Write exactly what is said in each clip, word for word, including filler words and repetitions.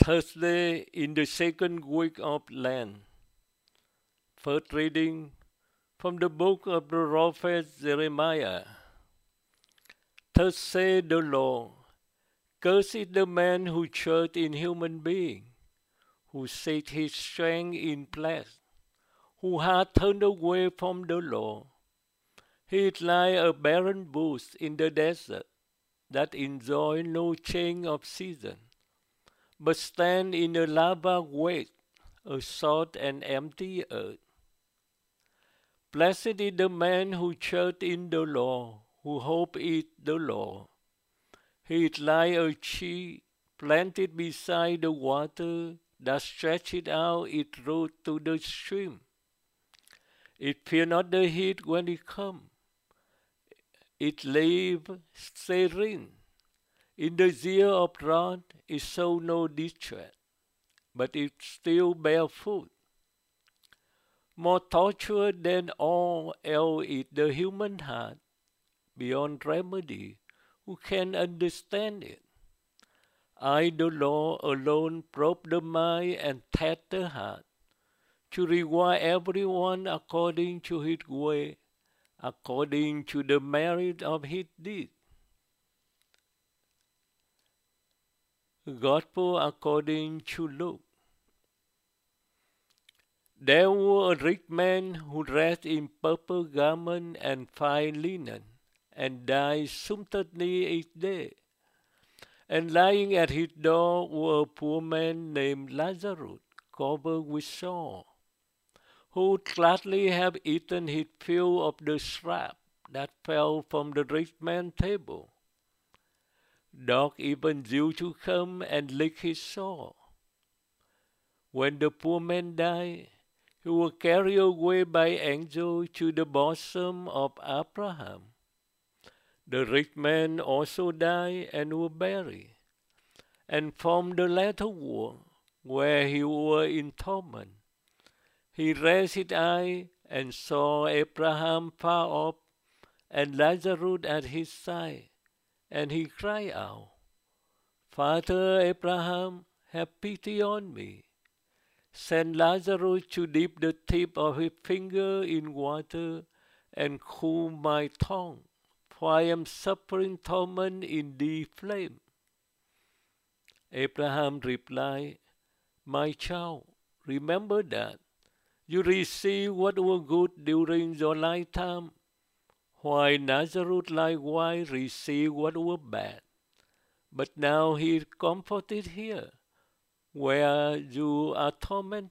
Thursday in the second week of Lent. First reading from the book of the prophet Jeremiah. Thus saith the Lord, Cursed is the man who trusts in human being, who set his strength in flesh, who hath turned away from the Lord. He is like a barren bush in the desert, that enjoy no change of season, but stand in a lava waste, a salt and empty earth. Blessed is the man who trusts in the Lord, who hope in the Lord. He is like a tree planted beside the water, that stretches out its root to the stream. It fear not the heat when it comes. Its leaves serene. In the year of drought it shows no distress, but it still bears fruit. More tortuous than all else is the human heart, beyond remedy. Who can understand it? I, the Lord, alone probe the mind and test the heart, to reward everyone according to his way, according to the merit of his deed. Gospel according to Luke. There was a rich man who dressed in purple garment and fine linen, and died sumptuously each day. And lying at his door was a poor man named Lazarus, covered with sore, who would gladly have eaten his fill of the scraps that fell from the rich man's table. Dogs even used to come and lick his sore. When the poor man died, he was carried away by angels to the bosom of Abraham. The rich man also died and was buried. And from the latter world, where he was in torment, he raised his eye and saw Abraham far off, and Lazarus at his side. And he cried out, Father Abraham, have pity on me. Send Lazarus to dip the tip of his finger in water and cool my tongue, for I am suffering torment in the flame. Abraham replied, My child, remember that you received what was good during your lifetime, while Lazarus likewise received what was bad. But now he is comforted here, where you are tormented.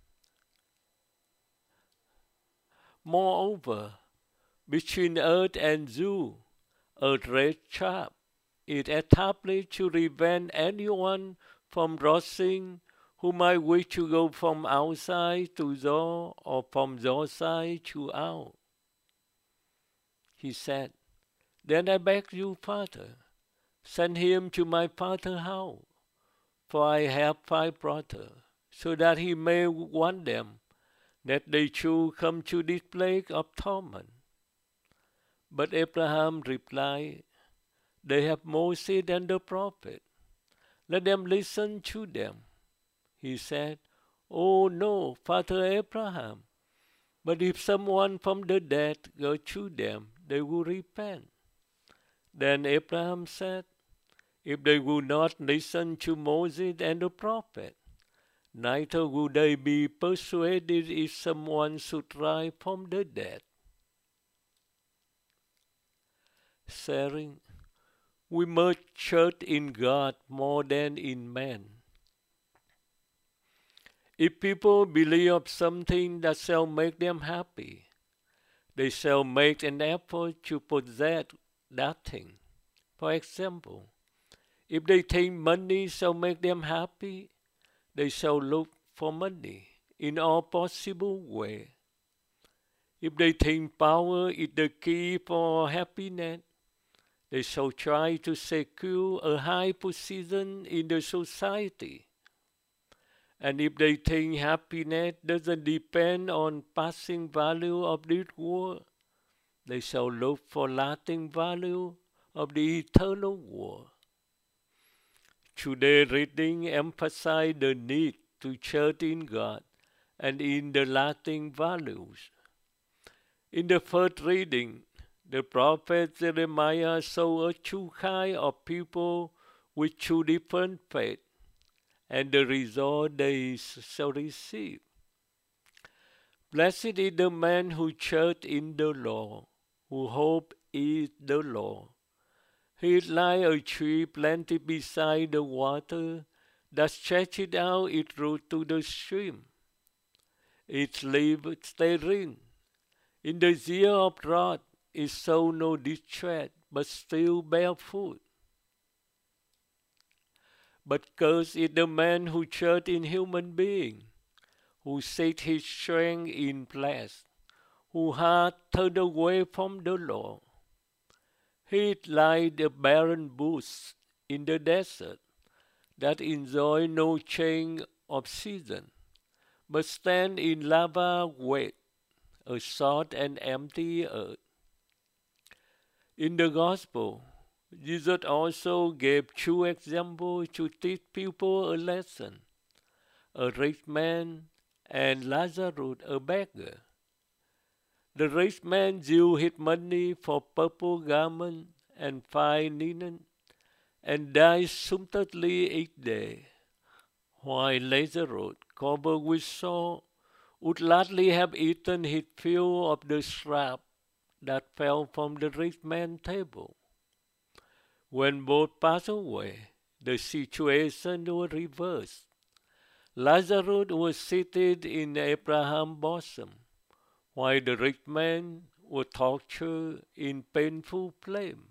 Moreover, between earth and you, a red sharp is established to prevent anyone from crossing who might wish to go from outside to your or from your side to out. He said, Then I beg you, Father, send him to my father's house, for I have five brothers, so that he may warn them, that they should come to this place of torment. But Abraham replied, They have Moses and the prophet. Let them listen to them. He said, Oh no, Father Abraham, but if someone from the dead go to them, they will repent. Then Abraham said, If they will not listen to Moses and the prophet, neither will they be persuaded if someone should rise from the dead. Sharing, we must trust in God more than in man. If people believe something that shall make them happy, they shall make an effort to possess that thing. For example, if they think money shall make them happy, they shall look for money in all possible ways. If they think power is the key for happiness, they shall try to secure a high position in the society. And if they think happiness doesn't depend on passing value of this world, they shall look for lasting value of the eternal world. Today's reading emphasizes the need to trust in God and in the lasting values. In the first reading, the prophet Jeremiah saw a true kind of people with two different faiths and the result they shall receive. Blessed is the man who trusts in the Lord, who hope is the Lord. He is like a tree planted beside the water that stretches out its root to the stream. Its leaves stay green. In the year of drought, it shows no distress, but still bear fruit. But cursed is the man who trusts in human beings, who set his strength in flesh, who hath turned away from the Lord. He is like the barren bush in the desert, that enjoy no change of season, but stand in lava wet, a salt and empty earth. In the Gospel, Jesus also gave two examples to teach people a lesson: a rich man and Lazarus, a beggar. The rich man used his money for purple garment and fine linen, and died sumptuously each day, while Lazarus, covered with sore, would gladly have eaten his fill of the scraps that fell from the rich man's table. When both passed away, the situation was reversed. Lazarus was seated in Abraham's bosom, while the rich man was tortured in painful flame.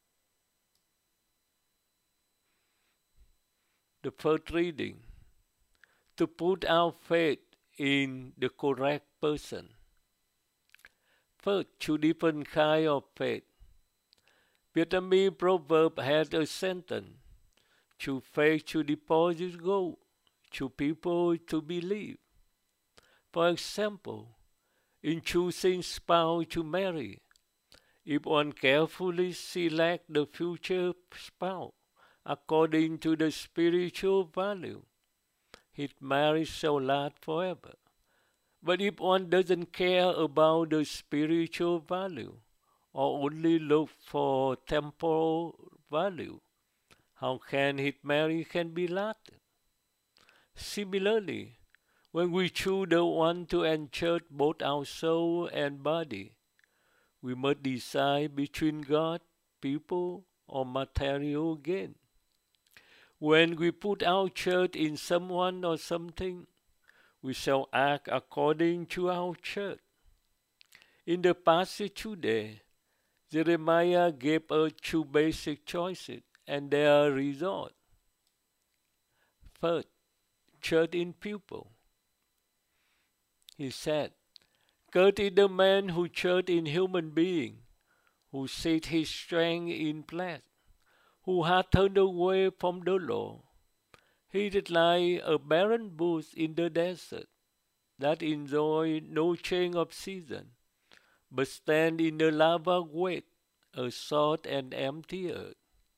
The first reading: to put our faith in the correct person. First, two different kinds of faith. Vietnamese proverb has a sentence: choose faith to deposit gold, choose people to believe. For example, in choosing spouse to marry, if one carefully selects the future spouse according to the spiritual value, his marriage shall last forever. But if one doesn't care about the spiritual value, or only look for temporal value, how can his marriage can be lasting? Similarly, when we choose the one to enchant both our soul and body, we must decide between God, people, or material gain. When we put our trust in someone or something, we shall act according to our trust. In the passage today, Jeremiah gave us two basic choices and their result. First, trust in people. He said, "Cursed is the man who trusts in human beings, who set his strength in flesh, who hath turned away from the Lord. He is like a barren bush in the desert, that enjoy no change of season, but stand in the lava wet, a salt and empty earth."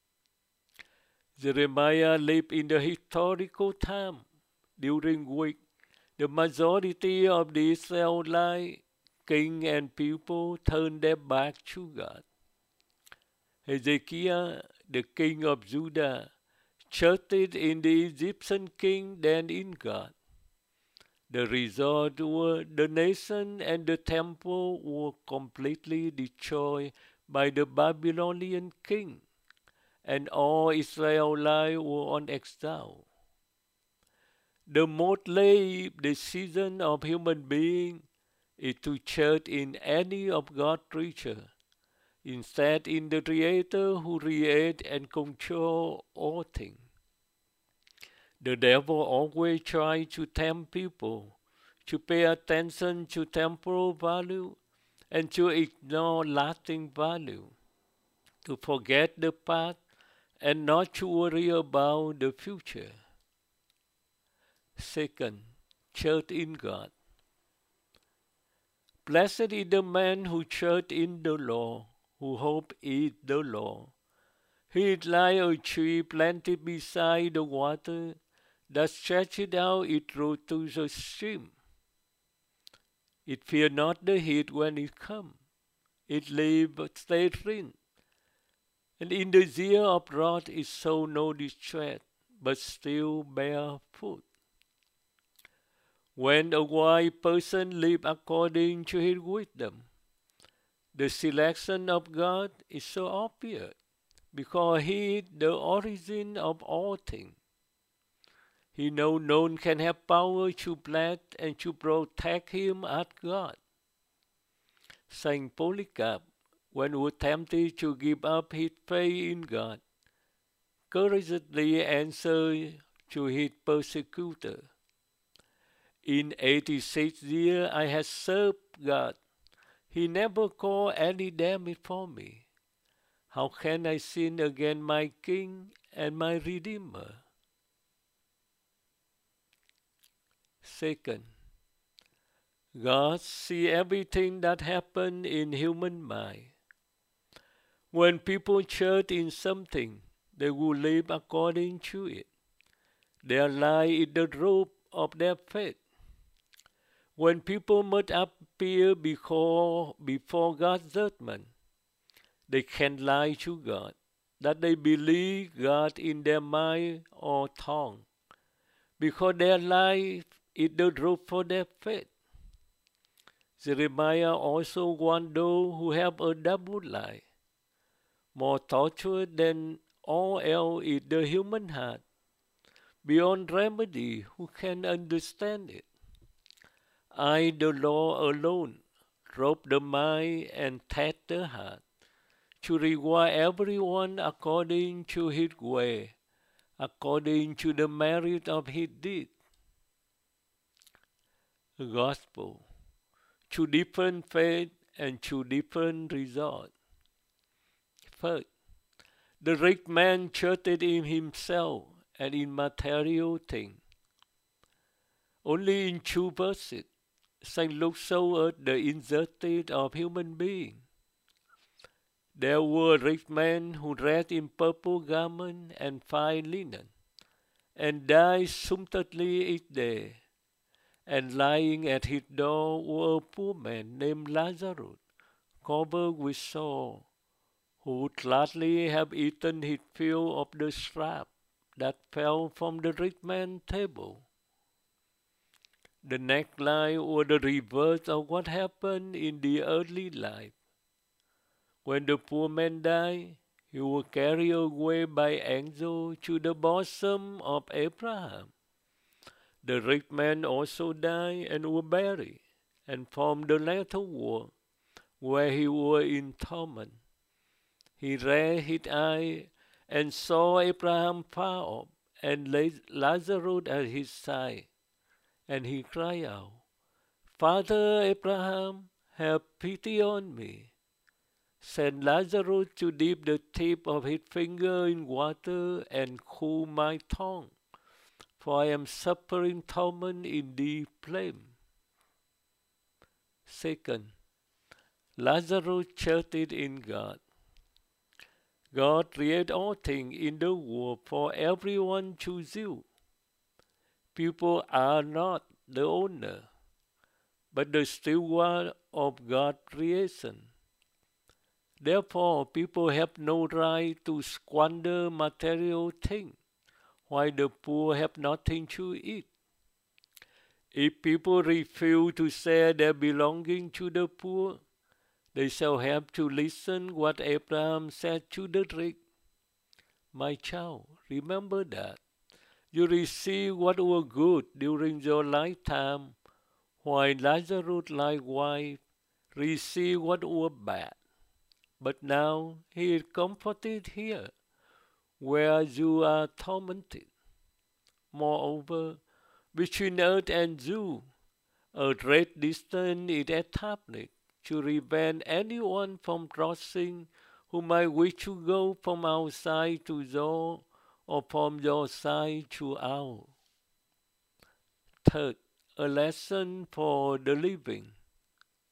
Jeremiah lived in the historical time during which the majority of the Israelite king and people turned their back to God. Hezekiah, the king of Judah, trusted in the Egyptian king than in God. The result was the nation and the temple were completely destroyed by the Babylonian king, and all Israelites were on exile. The most lazy decision of human being is to trust in any of God's creatures, instead in the Creator who creates and controls all things. The devil always tries to tempt people to pay attention to temporal value and to ignore lasting value, to forget the past and not to worry about the future. Second, trust in God. Blessed is the man who trusts in the Lord, who hope is the Lord. He is like a tree planted beside the water that stretches out its root to the stream. It fear not the heat when it comes. It leaves stay green. And in the year of drought it show no distress, but still bear fruit. When a wise person lives according to his wisdom, the selection of God is so obvious, because he is the origin of all things. He knows none can have power to bless and to protect him as God. Saint Polycarp, when he was tempted to give up his faith in God, courageously answered to his persecutor, "In eighty-six years I have served God. He never caused any damage for me. How can I sin against my King and my Redeemer?" Second, God sees everything that happens in human mind. When people trust in something, they will live according to it. Their life is the root of their faith. When people must appear before, before God's judgment, they can lie to God that they believe God in their mind or tongue, because their life is the root for their faith. Jeremiah also warned those who have a double life. More tortuous than all else is the human heart. Beyond remedy, who can understand it? I, the Lord alone, probe the mind and test the heart, to reward everyone according to his way, according to the merit of his deed. The Gospel, two different faiths and two different results. First, the rich man trusted in himself and in material things. Only in two verses, Saint Luke shows us the injustice of human beings. There were rich men who dressed in purple garment and fine linen, and died sumptuously each day. And lying at his door were a poor man named Lazarus, covered with sores, who would gladly have eaten his fill of the scraps that fell from the rich man's table. The next line was the reverse of what happened in the earthly life. When the poor man died, he was carried away by angels to the bosom of Abraham. The rich man also died and was buried, and from the latter world, where he was in torment, he raised his eye and saw Abraham far off, and Lazarus at his side. And he cried out, "Father Abraham, have pity on me. Send Lazarus to dip the tip of his finger in water and cool my tongue, for I am suffering torment in the flame." Second, Lazarus trusted in God. God created all things in the world for everyone to use. People are not the owner, but the steward of God's creation. Therefore, people have no right to squander material things, while the poor have nothing to eat. If people refuse to share their belongings to the poor, they shall have to listen what Abraham said to the rich. "My child, remember that you received what was good during your lifetime, while Lazarus likewise received what was bad. But now he is comforted here, where you are tormented. Moreover, between earth and you, a great distance is established to prevent anyone from crossing who might wish to go from our side to yours, or from your side to ours." Third, a lesson for the living.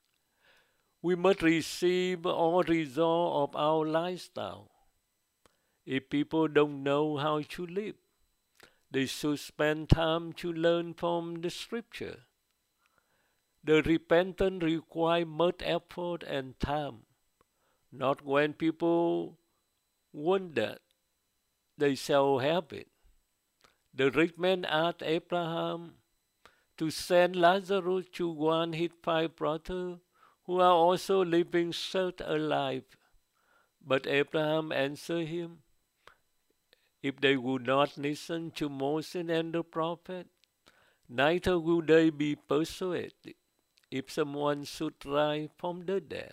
We must receive all results of our lifestyle. If people don't know how to live, they should spend time to learn from the scripture. The repentance requires much effort and time, not when people want that, they shall have it. The rich man asked Abraham to send Lazarus to warn his five brothers who are also living such a life. But Abraham answered him, if they would not listen to Moses and the prophet, neither will they be persuaded if someone should rise from the dead.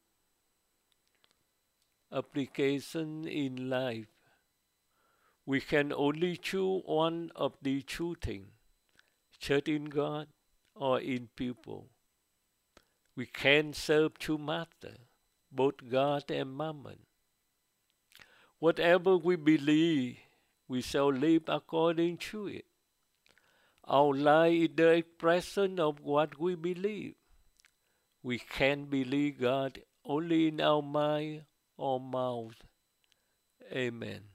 Application in life. We can only choose one of the two things, trust in God or in people. We can't serve two masters, both God and mammon. Whatever we believe, we shall live according to it. Our life is the expression of what we believe. We can believe God only in our mind or mouth. Amen.